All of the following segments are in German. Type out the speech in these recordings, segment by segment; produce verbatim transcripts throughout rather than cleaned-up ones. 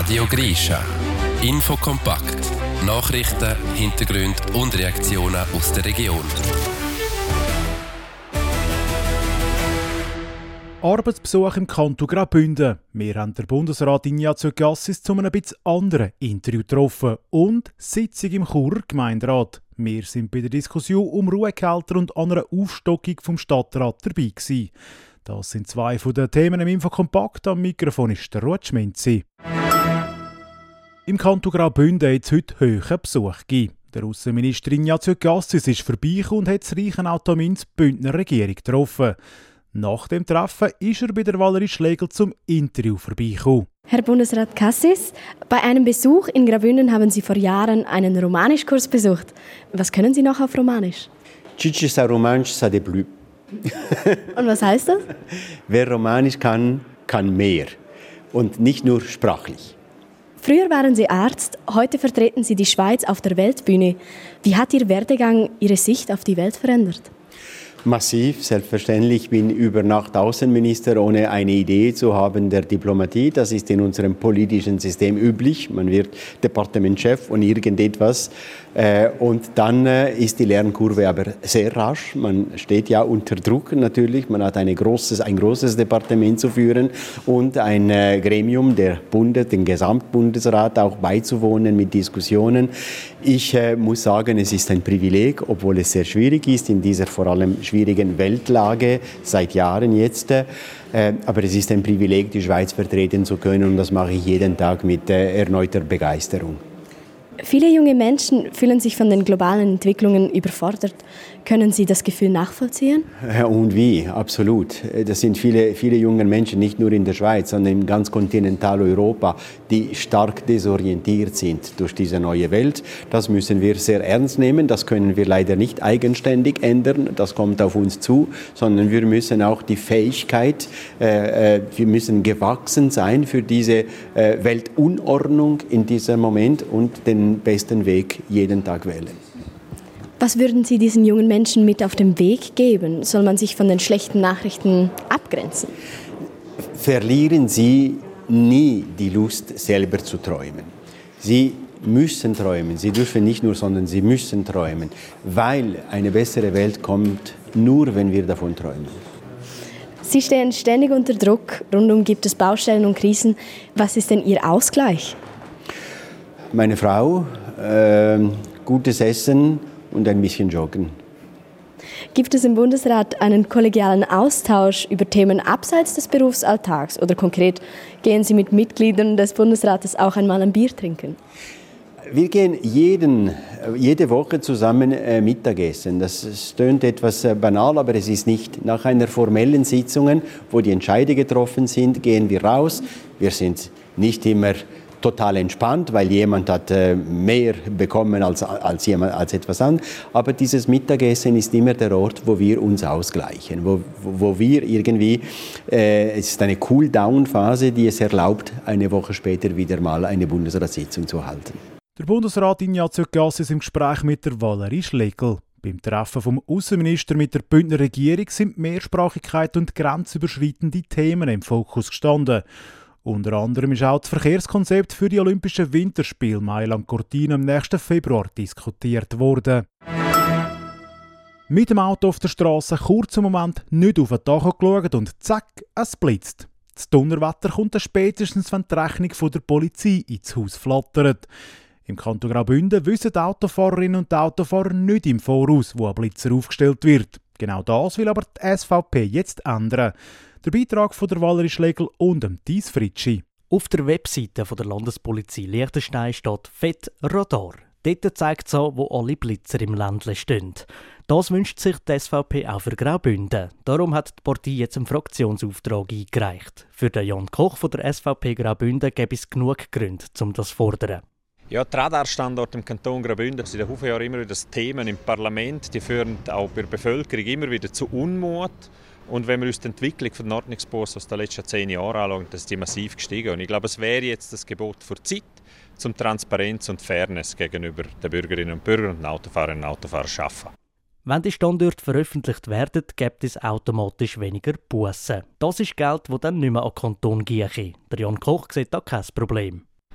Radio Grisha. Infokompakt. Nachrichten, Hintergründe und Reaktionen aus der Region. Arbeitsbesuch im Kanton Graubünden. Wir haben den Bundesrat Ignazio Cassis zu einem bisschen anderen Interview getroffen und Sitzung im Churer Gemeinderat. Wir sind bei der Diskussion um Ruhegehälter und einer Aufstockung vom Stadtrat dabei gewesen. Das sind zwei von den Themen im Infokompakt. Am Mikrofon ist der Ruud Schminzi. Im Kanton Graubünden hat es heute hohen Besuch gegeben. Der Aussenminister Ignazio Cassis ist vorbeigekommen und hat das Reichenauto am Ins Bündner Regierung getroffen. Nach dem Treffen ist er bei der Valerie Schlegel zum Interview vorbeigekommen. Herr Bundesrat Cassis, bei einem Besuch in Graubünden haben Sie vor Jahren einen Romanischkurs besucht. Was können Sie noch auf Romanisch? Cici sa romansch sa de plus. Und was heißt das? Wer Romanisch kann, kann mehr. Und nicht nur sprachlich. Früher waren Sie Arzt, heute vertreten Sie die Schweiz auf der Weltbühne. Wie hat Ihr Werdegang Ihre Sicht auf die Welt verändert? Massiv, selbstverständlich. Ich bin über Nacht Außenminister, ohne eine Idee zu haben der Diplomatie. Das ist in unserem politischen System üblich. Man wird Departementschef und irgendetwas. Und dann ist die Lernkurve aber sehr rasch. Man steht ja unter Druck natürlich. Man hat eine großes, ein großes Departement zu führen und ein Gremium, der Bundes, den Gesamtbundesrat auch beizuwohnen mit Diskussionen. Ich muss sagen, es ist ein Privileg, obwohl es sehr schwierig ist in dieser vor allem schwierigen Weltlage seit Jahren jetzt. Aber es ist ein Privileg, die Schweiz vertreten zu können und das mache ich jeden Tag mit erneuter Begeisterung. Viele junge Menschen fühlen sich von den globalen Entwicklungen überfordert. Können Sie das Gefühl nachvollziehen? Und wie, absolut. Das sind viele, viele junge Menschen, nicht nur in der Schweiz, sondern in ganz Kontinentaleuropa, die stark desorientiert sind durch diese neue Welt. Das müssen wir sehr ernst nehmen. Das können wir leider nicht eigenständig ändern. Das kommt auf uns zu, sondern wir müssen auch die Fähigkeit, äh, wir müssen gewachsen sein für diese äh, Weltunordnung in diesem Moment und den besten Weg jeden Tag wählen. Was würden Sie diesen jungen Menschen mit auf den Weg geben? Soll man sich von den schlechten Nachrichten abgrenzen? Verlieren Sie nie die Lust, selber zu träumen. Sie müssen träumen. Sie dürfen nicht nur, sondern Sie müssen träumen. Weil eine bessere Welt kommt nur, wenn wir davon träumen. Sie stehen ständig unter Druck. Rundum gibt es Baustellen und Krisen. Was ist denn Ihr Ausgleich? Meine Frau, äh, gutes Essen und ein bisschen joggen. Gibt es im Bundesrat einen kollegialen Austausch über Themen abseits des Berufsalltags? Oder konkret, gehen Sie mit Mitgliedern des Bundesrates auch einmal ein Bier trinken? Wir gehen jeden, jede Woche zusammen äh, Mittagessen. Das tönt etwas äh, banal, aber es ist nicht. Nach einer formellen Sitzung, wo die Entscheide getroffen sind, gehen wir raus. Wir sind nicht immer total entspannt, weil jemand hat äh, mehr bekommen als, als, jemand, als etwas anderes. Aber dieses Mittagessen ist immer der Ort, wo wir uns ausgleichen, wo, wo wir irgendwie, äh, es ist eine Cool-Down-Phase, die es erlaubt, eine Woche später wieder mal eine Bundesratssitzung zu halten. Der Bundesrat Ignazio Cassis im Gespräch mit der Valerie Schlegel. Beim Treffen vom Außenminister mit der Bündner Regierung sind Mehrsprachigkeit und grenzüberschreitende Themen im Fokus gestanden. Unter anderem ist auch das Verkehrskonzept für die Olympischen Winterspiele Mailand-Cortina im nächsten Februar diskutiert worden. Mit dem Auto auf der Straße kurzen Moment nicht auf den Tacho geschaut und zack, es blitzt. Das Donnerwetter kommt dann spätestens, wenn die Rechnung von der Polizei ins Haus flattert. Im Kanton Graubünden wissen die Autofahrerinnen und die Autofahrer nicht im Voraus, wo ein Blitzer aufgestellt wird. Genau das will aber die S V P jetzt ändern. Der Beitrag von der Valerie Schlegel und dem Thies Fritschi. Auf der Webseite der Landespolizei Liechtenstein steht fett Radar. Dort zeigt es an, wo alle Blitzer im Ländle stehen. Das wünscht sich die S V P auch für Graubünden. Darum hat die Partei jetzt einen Fraktionsauftrag eingereicht. Für den Jan Koch von der S V P Graubünden gäbe es genug Gründe, um das zu fordern. Ja, die Radarstandorte im Kanton Graubünden sind in den Jahren immer wieder das Themen im Parlament. Die führen auch bei der Bevölkerung immer wieder zu Unmut. Und wenn wir uns die Entwicklung der Ordnungsposten aus den letzten zehn Jahren anschauen, dann ist die massiv gestiegen. Und ich glaube, es wäre jetzt das Gebot vor Zeit, zum Transparenz und Fairness gegenüber den Bürgerinnen und Bürgern und den Autofahrerinnen und Autofahrern zu schaffen. Wenn die Standorte veröffentlicht werden, gibt es automatisch weniger Bussen. Das ist Geld, das dann nicht mehr an den Kanton gehe. Der Jan Koch sieht da kein Problem.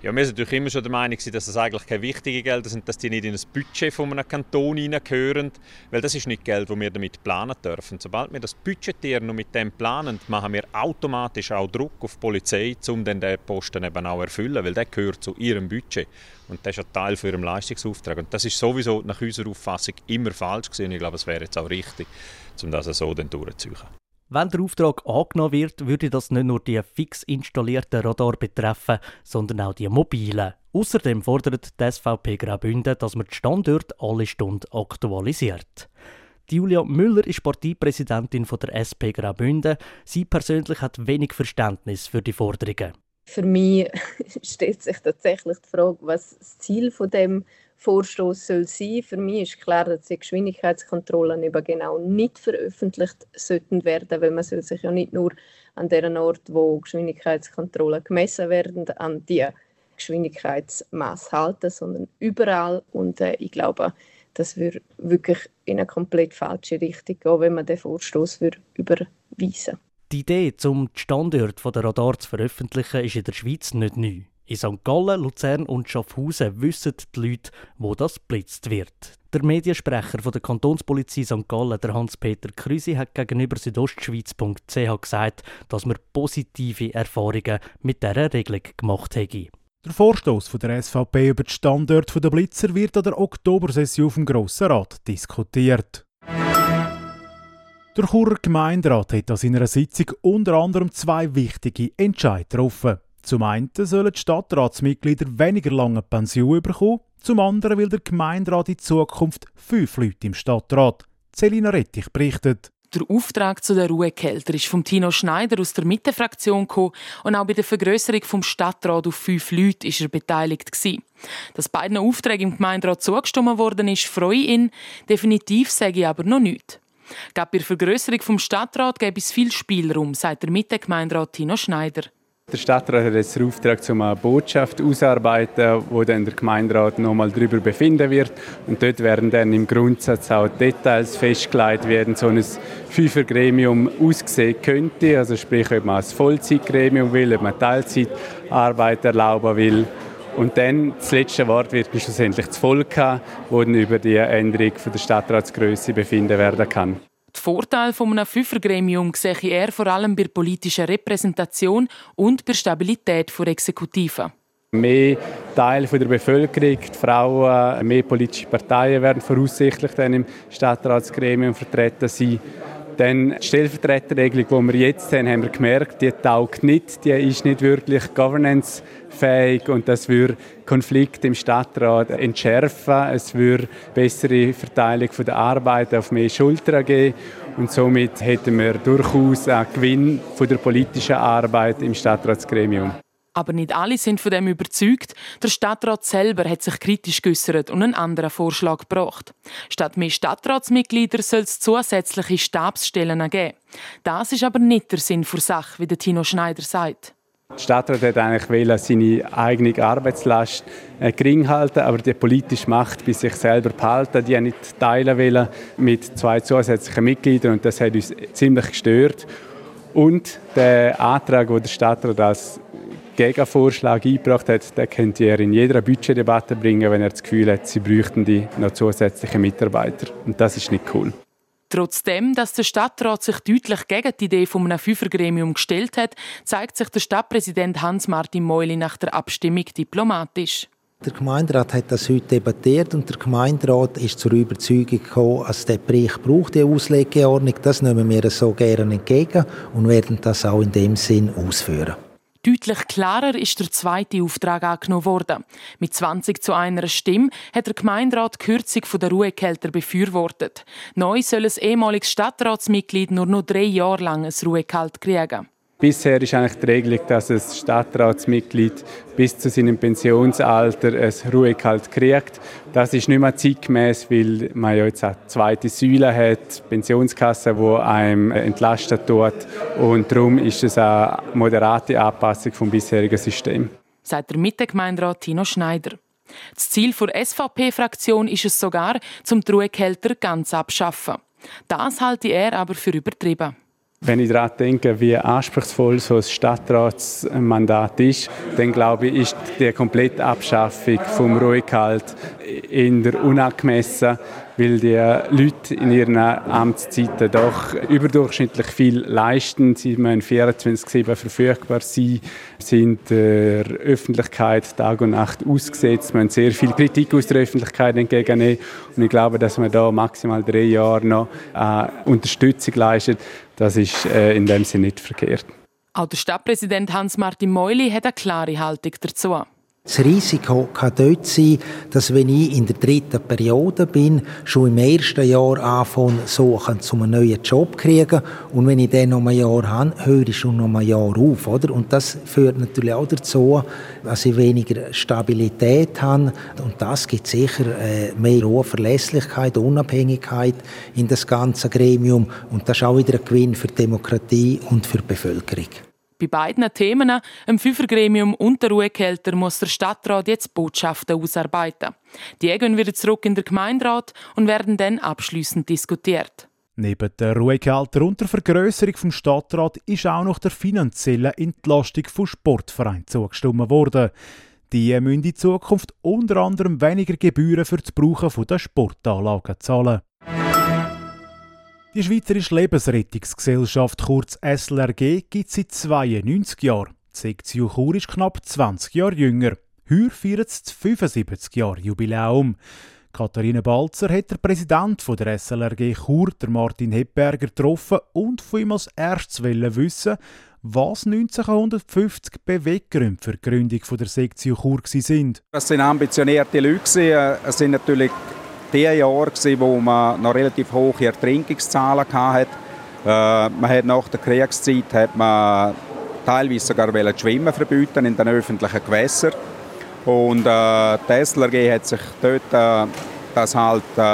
Ja, wir sind natürlich immer schon der Meinung, dass das eigentlich keine wichtigen Gelder sind, dass die nicht in ein Budget von einem Kanton hineingehören, weil das ist nicht Geld, das wir damit planen dürfen. Sobald wir das budgetieren und mit dem planen, machen wir automatisch auch Druck auf die Polizei, um dann den Posten eben auch zu erfüllen, weil der gehört zu ihrem Budget und das ist ein Teil von ihrem Leistungsauftrag. Und das ist sowieso nach unserer Auffassung immer falsch gewesen. Ich glaube, es wäre jetzt auch richtig, um das so dann durchzuziehen. Wenn der Auftrag angenommen wird, würde das nicht nur die fix installierten Radar betreffen, sondern auch die mobilen. Außerdem fordert die S V P Graubünden, dass man die Standorte alle Stunden aktualisiert. Die Julia Müller ist Parteipräsidentin der S P Graubünden. Sie persönlich hat wenig Verständnis für die Forderungen. Für mich stellt sich tatsächlich die Frage, was das Ziel von dem Vorstoß soll sein. Für mich ist klar, dass die Geschwindigkeitskontrollen eben genau nicht veröffentlicht sollten werden, weil man soll sich ja nicht nur an den Ort, wo Geschwindigkeitskontrollen gemessen werden, an die Geschwindigkeitsmaß halten, sondern überall. Und äh, ich glaube, das würde wirklich in eine komplett falsche Richtung gehen, wenn man den Vorstoß überweisen würde. Die Idee, um die Standorte der Radar zu veröffentlichen, ist in der Schweiz nicht neu. In Sankt Gallen, Luzern und Schaffhausen wissen die Leute, wo das geblitzt wird. Der Mediensprecher von der Kantonspolizei Sankt Gallen, der Hans-Peter Krüsi, hat gegenüber südostschweiz punkt c h gesagt, dass man positive Erfahrungen mit dieser Regelung gemacht hätte. Der Vorstoß von der S V P über die Standorte der Blitzer wird an der Oktobersession auf dem Grossen Rat diskutiert. Der Churer Gemeinderat hat an seiner Sitzung unter anderem zwei wichtige Entscheidungen getroffen. Zum einen sollen die Stadtratsmitglieder weniger lange Pension bekommen, zum anderen will der Gemeinderat in Zukunft fünf Leute im Stadtrat. Selina Rettich berichtet. Der Auftrag zu den Ruhekältern ist von Tino Schneider aus der Mitte-Fraktion gekommen und auch bei der Vergrösserung vom Stadtrat auf fünf Leute war er beteiligt gewesen. Dass beiden Aufträgen im Gemeinderat zugestimmt worden ist, freue ich ihn. Definitiv sage ich aber noch nichts. Gerade bei der Vergrösserung vom Stadtrat gäbe es viel Spielraum, sagt der Mitte-Gemeinderat Tino Schneider. Der Stadtrat hat jetzt den Auftrag, um eine Botschaft auszuarbeiten, wo dann der Gemeinderat noch einmal darüber befinden wird. Und dort werden dann im Grundsatz auch Details festgelegt werden, so ein Fünfergremium aussehen könnte. Also sprich, ob man ein Vollzeitgremium will, ob man Teilzeitarbeit erlauben will. Und dann das letzte Wort wird schlussendlich das Volk haben, wo dann über die Änderung der Stadtratsgrösse befinden werden kann. Die Vorteile eines Fünfergremium sehe er vor allem bei der politischen Repräsentation und bei der Stabilität der Exekutive. Mehr Teile der Bevölkerung, die Frauen, mehr politische Parteien werden voraussichtlich dann im Stadtratsgremium vertreten sein. Dann die Stellvertreterregelung, die wir jetzt haben, haben wir gemerkt, die taugt nicht, die ist nicht wirklich governance-fähig und das würde Konflikte im Stadtrat entschärfen. Es würde bessere Verteilung der Arbeit auf mehr Schultern geben und somit hätten wir durchaus einen Gewinn von der politischen Arbeit im Stadtratsgremium. Aber nicht alle sind von dem überzeugt. Der Stadtrat selber hat sich kritisch geäussert und einen anderen Vorschlag gebracht. Statt mehr Stadtratsmitglieder soll es zusätzliche Stabsstellen geben. Das ist aber nicht der Sinn der Sache, wie der Tino Schneider sagt. Der Stadtrat hat eigentlich seine eigene Arbeitslast gering halten, aber die politische Macht bei sich selber behalten, die nicht teilen wollen mit zwei zusätzlichen Mitgliedern und das hat uns ziemlich gestört. Und der Antrag, den der Stadtrat als Gegenvorschlag eingebracht hat, den könnte er in jeder Budgetdebatte bringen, wenn er das Gefühl hat, sie bräuchten die noch zusätzliche Mitarbeiter. Und das ist nicht cool. Trotzdem, dass der Stadtrat sich deutlich gegen die Idee von einem Fünfergremium gestellt hat, zeigt sich der Stadtpräsident Hans-Martin Meuli nach der Abstimmung diplomatisch. Der Gemeinderat hat das heute debattiert und der Gemeinderat ist zur Überzeugung gekommen, dass der Bericht braucht, die Auslegeordnung. Das nehmen wir so gerne entgegen und werden das auch in dem Sinn ausführen. Deutlich klarer ist der zweite Auftrag angenommen worden. Mit zwanzig zu einer Stimme hat der Gemeinderat die Kürzung der Ruhekälter befürwortet. Neu soll ein ehemaliges Stadtratsmitglied nur noch drei Jahre lang ein Ruhekalt kriegen. Bisher ist eigentlich die Regelung, dass ein Stadtratsmitglied bis zu seinem Pensionsalter ein Ruhegehalt kriegt. Das ist nicht mehr zeitgemäß, weil man ja jetzt eine zweite Säule hat, Pensionskasse, die einem entlastet tut. Und darum ist es eine moderate Anpassung vom bisherigen System. Sagt der Mitte-Gemeinderat Tino Schneider. Das Ziel der S V P-Fraktion ist es sogar, zum die Ruhegehälter ganz abschaffen. Das halte er aber für übertrieben. Wenn ich daran denke, wie anspruchsvoll so ein Stadtratsmandat ist, dann glaube ich, ist die komplette Abschaffung vom Ruhegehalt eher unangemessen, weil die Leute in ihren Amtszeiten doch überdurchschnittlich viel leisten. Sie müssen vierundzwanzig sieben verfügbar sein, sind der Öffentlichkeit Tag und Nacht ausgesetzt, müssen sehr viel Kritik aus der Öffentlichkeit entgegennehmen. Und ich glaube, dass man da maximal drei Jahre noch äh, Unterstützung leistet, das ist äh, in dem Sinne nicht verkehrt. Auch der Stadtpräsident Hans-Martin Meuli hat eine klare Haltung dazu. Das Risiko kann dort sein, dass wenn ich in der dritten Periode bin, schon im ersten Jahr anfange, suchen, um einen neuen Job zu kriegen. Und wenn ich dann noch ein Jahr habe, höre ich schon noch ein Jahr auf. Oder? Und das führt natürlich auch dazu, dass ich weniger Stabilität habe. Und das gibt sicher äh, mehr hohe Verlässlichkeit, Unabhängigkeit in das ganze Gremium. Und das ist auch wieder ein Gewinn für die Demokratie und für die Bevölkerung. Bei beiden Themen, dem Fünfergremium und der Ruhekälter, muss der Stadtrat jetzt Botschaften ausarbeiten. Die gehen wieder zurück in den Gemeinderat und werden dann abschliessend diskutiert. Neben der Ruhekälter und der Vergrösserung vom Stadtrat ist auch noch der finanziellen Entlastung von Sportvereinen zugestimmt worden. Die müssen in Zukunft unter anderem weniger Gebühren für das Brauchen der Sportanlagen zahlen. Die Schweizerische Lebensrettungsgesellschaft, kurz S L R G, gibt es seit zweiundneunzig Jahren. Die Sektion Chur ist knapp zwanzig Jahre jünger. Heuer feiert es das fünfundsiebzig Jahre Jubiläum. Katharina Balzer hat der Präsident der S L R G Chur, der Martin Hebberger, getroffen und von ihm als erstes wissen, was neunzehnhundertfünfzig Beweggründe für die Gründung der Sektion Chur waren. Das sind ambitionierte Leute. Es sind natürlich die Jahre, wo man noch relativ hohe Ertrinkungszahlen hatte. Äh, man hat nach der Kriegszeit hat man teilweise sogar das Schwimmen verbieten in den öffentlichen Gewässern. Und äh, die S L R G hat sich dort äh, das halt äh,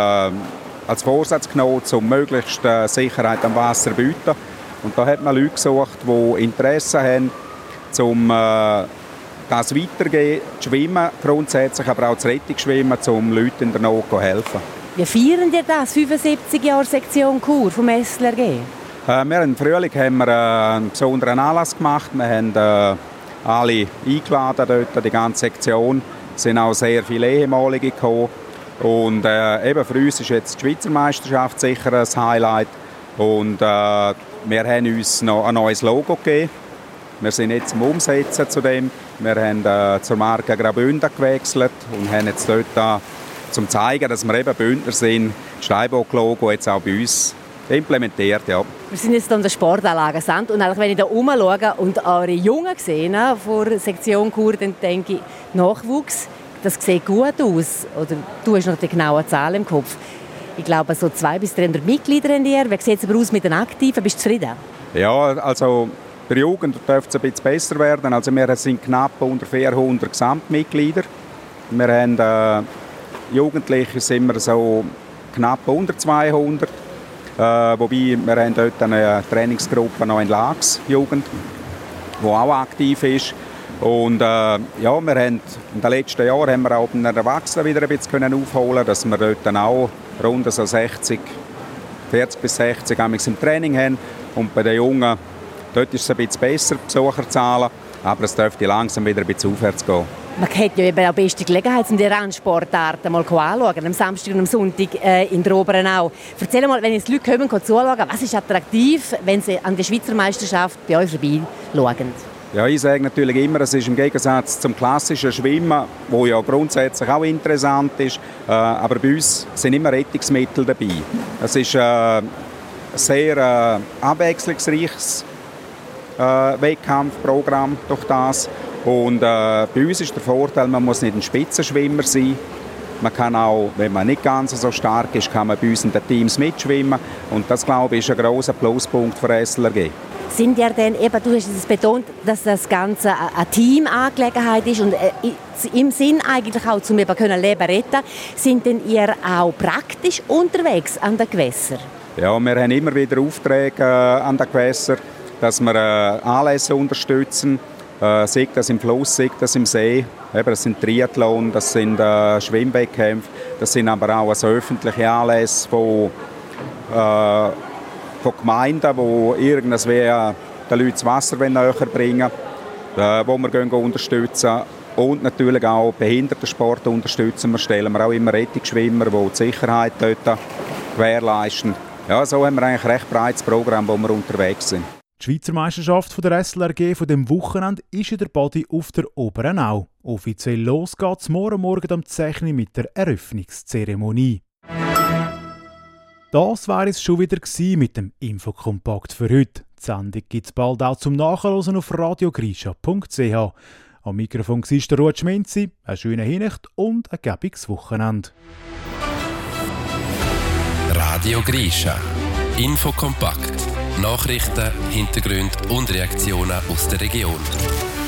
als Vorsatz genommen, um möglichst äh, Sicherheit am Wasser zu bieten. Und da hat man Leute gesucht, die Interesse haben, um äh, das weitergehen, zu schwimmen, grundsätzlich, aber auch das Rettungsschwimmen, um Leuten in der Not zu helfen. Wie feiern ihr das, fünfundsiebzig Jahre Sektion Chur vom S L R G? Äh, wir im Frühling haben wir äh, einen besonderen Anlass gemacht. Wir haben äh, alle eingeladen, dort, die ganze Sektion. Es sind auch sehr viele Ehemalige gekommen. Und äh, eben für uns ist jetzt die Schweizer Meisterschaft sicher ein Highlight. Und äh, wir haben uns noch ein neues Logo gegeben. Wir sind jetzt am Umsetzen zu dem. Wir haben äh, zur Marke Graubünden gewechselt und haben jetzt dort, äh, zum zeigen, dass wir eben Bündner sind, das Steinbock-Logo jetzt auch bei uns implementiert. Ja. Wir sind jetzt an der Sportanlage Sand und wenn ich da rumschaue und eure Jungen sehe vor der Sektion Chur, dann denke ich, Nachwuchs, das sieht gut aus. Oder du hast noch die genaue Zahl im Kopf. Ich glaube, so zweihundert bis dreihundert Mitglieder in dir. Wie sieht es aber aus mit den Aktiven? Bist du zufrieden? Ja, also bei der Jugend dürfte es ein bisschen besser werden. Also wir sind knapp unter vierhundert Gesamtmitglieder. Wir haben äh, Jugendliche sind wir so knapp unter zweihundert. Äh, wobei wir haben dort eine Trainingsgruppe noch in Lags-Jugend, die auch aktiv ist. Und äh, ja, wir haben in den letzten Jahren haben wir auch bei den Erwachsenen wieder ein bisschen aufholen, dass wir dort dann auch rund so sechzig, vierzig bis sechzig im Training haben. Und bei den Jungen, dort ist es ein bisschen besser, Besucherzahlen, aber es dürfte langsam wieder ein bisschen aufwärts gehen. Man hat ja eben auch beste Gelegenheit, um die Randsportarten mal anzuschauen, am Samstag und am Sonntag äh, in der Oberenau. Erzähl mal, wenn jetzt Leute kommen, zuschauen, was ist attraktiv, wenn sie an der Schweizer Meisterschaft bei euch vorbeischauen? Ja, ich sage natürlich immer, es ist im Gegensatz zum klassischen Schwimmen, wo ja grundsätzlich auch interessant ist, äh, aber bei uns sind immer Rettungsmittel dabei. Es ist äh, ein sehr äh, abwechslungsreiches äh, Wettkampfprogramm durch das. Und äh, bei uns ist der Vorteil, man muss nicht ein Spitzenschwimmer sein. Man kann auch, wenn man nicht ganz so stark ist, kann man bei uns in den Teams mitschwimmen. Und das, glaube ich, ist ein grosser Pluspunkt für S L R G. Sind ja denn, eben, du hast es betont, dass das Ganze eine Teamangelegenheit ist und äh, im Sinn eigentlich auch, um eben Leben retten, sind denn ihr auch praktisch unterwegs an den Gewässern? Ja, wir haben immer wieder Aufträge äh, an den Gewässern, dass wir äh, Anlässe unterstützen, äh, sei das im Fluss, sei das im See. Eben, das sind Triathlon, das sind äh, Schwimmwettkämpfe, das sind aber auch also öffentliche Anlässe, wo äh, von Gemeinden, die irgendwas den Leuten das Wasser näher bringen wollen, wo wir gehen unterstützen. Und natürlich auch Behindertensport unterstützen wir, stellen wir auch immer Rettungsschwimmer, die die Sicherheit dort gewährleisten. Ja, so haben wir eigentlich ein recht breites Programm, wo wir unterwegs sind. Die Schweizer Meisterschaft von der S L R G von dem Wochenende ist in der Badi auf der Oberen Au. Offiziell los geht's morgen Morgen um zehn Uhr mit der Eröffnungszeremonie. Das war es schon wieder mit dem Infokompakt für heute. Die Sendung gibt es bald auch zum Nachhören auf radiogrisha punkt c h. Am Mikrofon war der Ruud Schminzi. Eine schöne Hinricht und ein gäbiges Wochenende. Radio Grisha. Infokompakt. Nachrichten, Hintergründe und Reaktionen aus der Region.